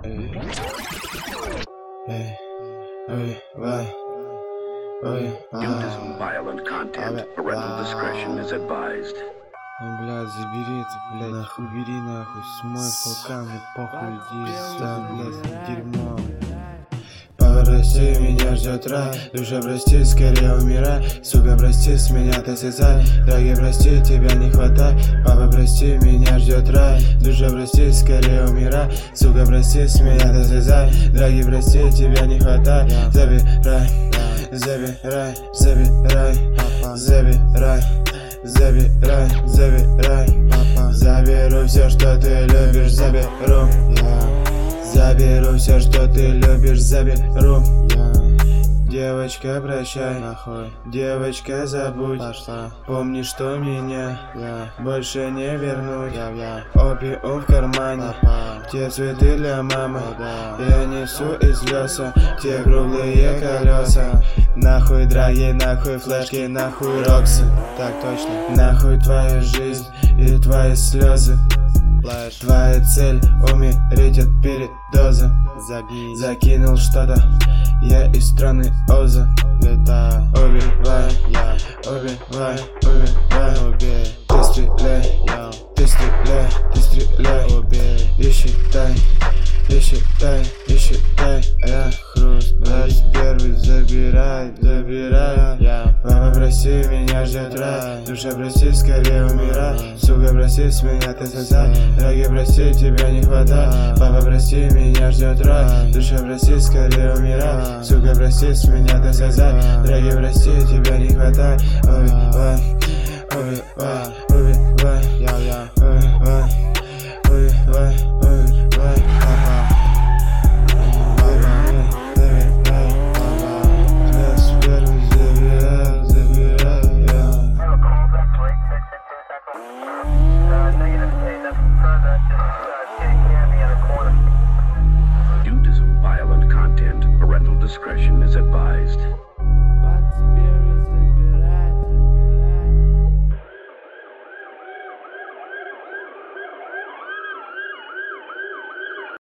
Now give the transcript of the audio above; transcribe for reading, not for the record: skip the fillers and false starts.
Nudism, violent content. Parental discretion is advised. Блядь, забери это, блядь, нахуй, убери нахуй, смой фулкан, мне похуй, иди сюда, блядь, дерьмо. Папа, прости, меня ждет рай, душа, прости, скорее умирай, сука, прости, с меня ты слезай, дорогие, прости, тебя не хватает, папа, прости, меня ждет рай, душа, прости, скорее умирай, сука, прости, с меня ты слезай, дорогие, прости, тебя не хватает, забирай, забирай, забирай, забирай. Забирай, забирай, папа. Заберу все, что ты любишь, заберу. Заберу все, что ты любишь, заберу. Девочка, прощай, нахуй. Девочка, забудь. Пошла. Помни, что меня больше не вернуть. Опиум в кармане, те цветы для мамы. Я несу из леса те круглые колеса. Нахуй драги, нахуй флешки, нахуй роксы. Так точно. Нахуй твоя жизнь и твои слезы. Твоя цель умереть от передоза. Закинул что-то я из страны Оза. Убивай, убивай, убивай. Ты стреляй, ты стреляй, ты стреляй. И считай, и считай, и считай. Я хруст, 21 забирай, забирай. Папа, прости, меня ждет рай. Душа, прости, скорее умирай. Сука, прости, с меня ты слезай. Дорогие, прости, тебя не хватает. Папа, прости, меня ждет рай. Душа, прости, скорее умирай. Сука, прости, с меня ты слезай. Дорогие, прости, тебя не хватает. Убивай, убивай, убивай, убивай, убивай, убивай, папа. Nudism, violent content. Parental discretion is advised.